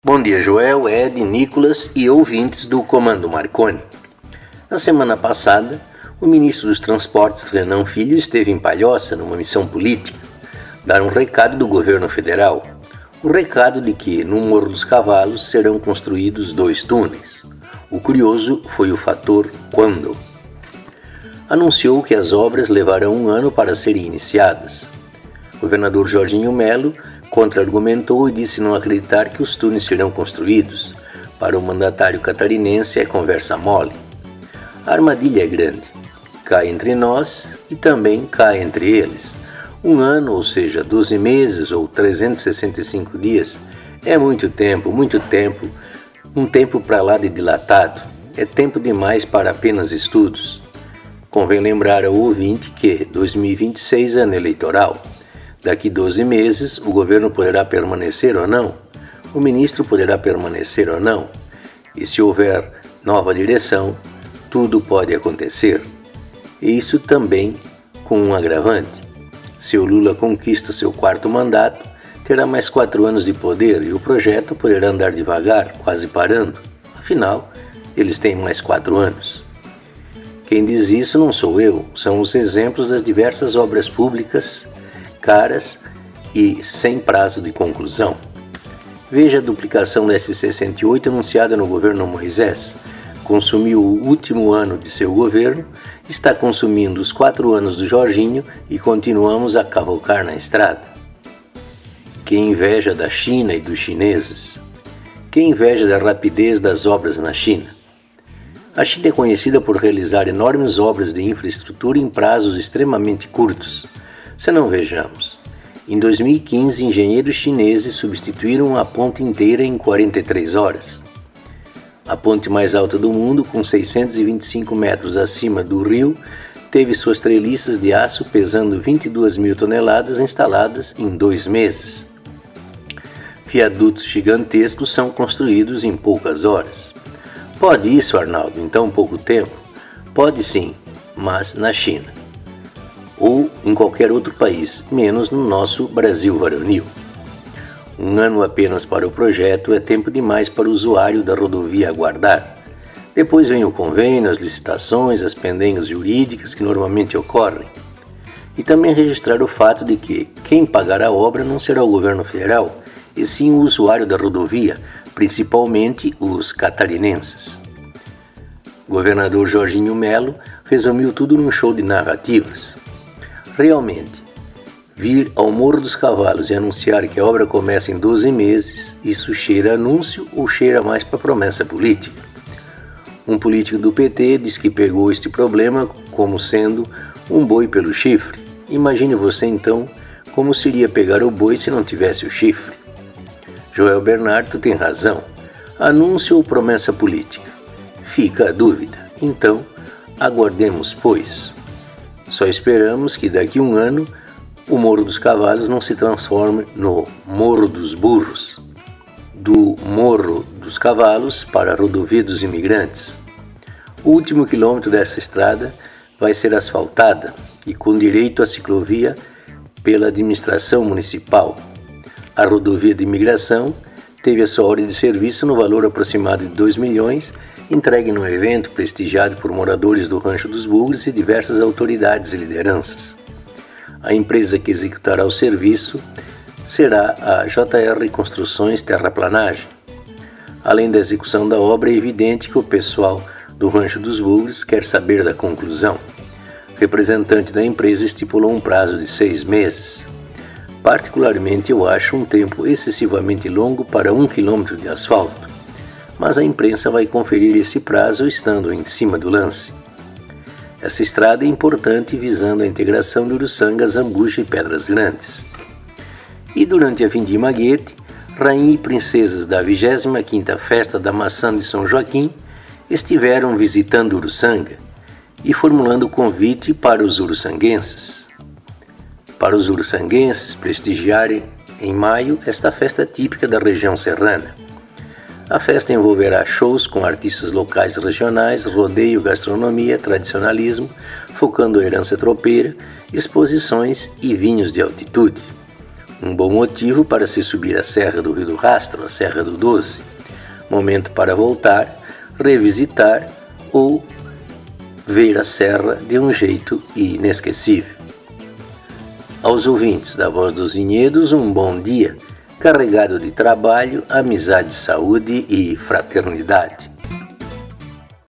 Bom dia, Joel, Ed, Nicolas e ouvintes do Comando Marconi. Na semana passada, o ministro dos Transportes, Renan Filho, esteve em Palhoça numa missão política, dar um recado do governo federal. O recado de que, no Morro dos Cavalos, serão construídos 2 túneis. O curioso foi o fator quando. Anunciou que as obras levarão 1 ano para serem iniciadas. O governador Jorginho Melo contra-argumentou e disse não acreditar que os túneis serão construídos. Para o mandatário catarinense é conversa mole. A armadilha é grande. Cai entre nós e também cai entre eles. 1 ano, ou seja, 12 meses ou 365 dias, é muito tempo, um tempo para lá de dilatado. É tempo demais para apenas estudos. Convém lembrar ao ouvinte que 2026 é ano eleitoral. Daqui 12 meses, o governo poderá permanecer ou não, o ministro poderá permanecer ou não, e se houver nova direção, tudo pode acontecer. E isso também com um agravante. Se o Lula conquista seu 4º mandato, terá mais 4 anos de poder e o projeto poderá andar devagar, quase parando. Afinal, eles têm mais 4 anos. Quem diz isso não sou eu, são os exemplos das diversas obras públicas caras e sem prazo de conclusão. Veja a duplicação da SC-108 anunciada no governo Moisés. Consumiu o último ano de seu governo, está consumindo os 4 anos do Jorginho e continuamos a cavocar na estrada. Que inveja da China e dos chineses. Que inveja da rapidez das obras na China. A China é conhecida por realizar enormes obras de infraestrutura em prazos extremamente curtos. Se não vejamos, em 2015, engenheiros chineses substituíram a ponte inteira em 43 horas. A ponte mais alta do mundo, com 625 metros acima do rio, teve suas treliças de aço pesando 22 mil toneladas instaladas em 2 meses. Viadutos gigantescos são construídos em poucas horas. Pode isso, Arnaldo, em tão pouco tempo? Pode sim, mas na China. Ou em qualquer outro país, menos no nosso Brasil varonil. 1 ano apenas para o projeto é tempo demais para o usuário da rodovia aguardar. Depois vem o convênio, as licitações, as pendências jurídicas que normalmente ocorrem. E também registrar o fato de que quem pagará a obra não será o governo federal, e sim o usuário da rodovia, principalmente os catarinenses. O governador Jorginho Melo resumiu tudo num show de narrativas. Realmente, vir ao Morro dos Cavalos e anunciar que a obra começa em 12 meses, isso cheira a anúncio ou cheira mais para promessa política? Um político do PT diz que pegou este problema como sendo um boi pelo chifre. Imagine você então como seria pegar o boi se não tivesse o chifre. Joel Bernardo tem razão. Anúncio ou promessa política? Fica a dúvida. Então, aguardemos, pois. Só esperamos que daqui 1 ano o Morro dos Cavalos não se transforme no Morro dos Burros, do Morro dos Cavalos para a Rodovia dos Imigrantes. O último quilômetro dessa estrada vai ser asfaltada e com direito à ciclovia pela administração municipal. A rodovia de imigração teve a sua hora de serviço no valor aproximado de 2 milhões, entregue num evento prestigiado por moradores do Rancho dos Bugres e diversas autoridades e lideranças. A empresa que executará o serviço será a JR Construções Terraplanagem. Além da execução da obra, é evidente que o pessoal do Rancho dos Bugres quer saber da conclusão. O representante da empresa estipulou um prazo de 6 meses. Particularmente, eu acho um tempo excessivamente longo para 1 quilômetro de asfalto. Mas a imprensa vai conferir esse prazo estando em cima do lance. Essa estrada é importante visando a integração de Uruçanga, Zambuja e Pedras Grandes. E durante a Vindima Guete, rainha e princesas da 25ª Festa da Maçã de São Joaquim estiveram visitando Uruçanga e formulando convite para os uruçanguenses. Para os uruçanguenses prestigiarem em maio esta festa típica da região serrana. A festa envolverá shows com artistas locais e regionais, rodeio, gastronomia, tradicionalismo, focando a herança tropeira, exposições e vinhos de altitude. Um bom motivo para se subir a Serra do Rio do Rastro, a Serra do Doce. Momento para voltar, revisitar ou ver a serra de um jeito inesquecível. Aos ouvintes da Voz dos Vinhedos, um bom dia, carregado de trabalho, amizade, saúde e fraternidade.